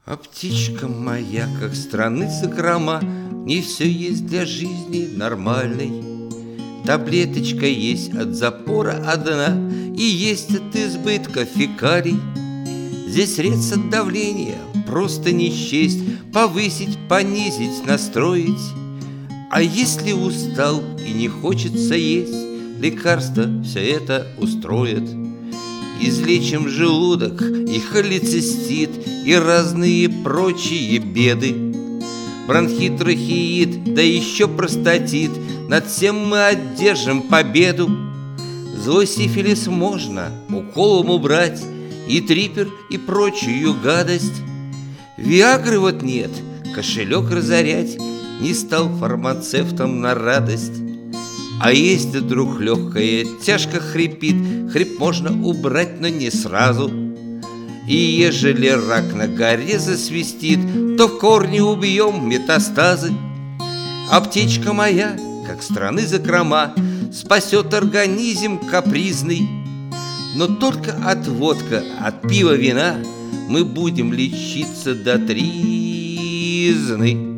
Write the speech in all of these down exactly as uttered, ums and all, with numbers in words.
А птичка моя, как страны закрома, не все есть для жизни нормальной. Таблеточка есть от запора одна, и есть от избытка фекалий. Здесь средств от давления просто не счесть, повысить, понизить, настроить. А если устал и не хочется есть, лекарства все это устроят. Излечим желудок и холецистит, и разные прочие беды. Бронхит, трахеит, да еще простатит, над всем мы одержим победу. Злой сифилис можно уколом убрать, и трипер, и прочую гадость. Виагры вот нет, кошелек разорять не стал фармацевтом на радость. А если вдруг легкая тяжко хрипит, хрип можно убрать, но не сразу. И ежели рак на горе засвистит, то в корне убьем метастазы. Аптечка моя, как страны закрома, спасет организм капризный. Но только от водка, от пива, вина мы будем лечиться до тризны.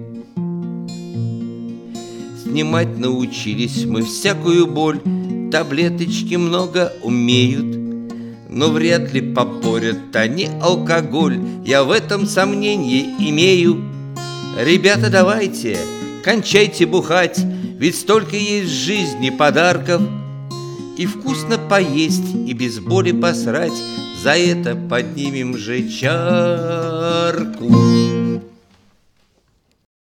Снимать научились мы всякую боль, таблеточки много умеют, но вряд ли попорят они алкоголь, я в этом сомнение имею. Ребята, давайте, кончайте бухать, ведь столько есть в жизни подарков. И вкусно поесть, и без боли посрать, за это поднимем же чарку.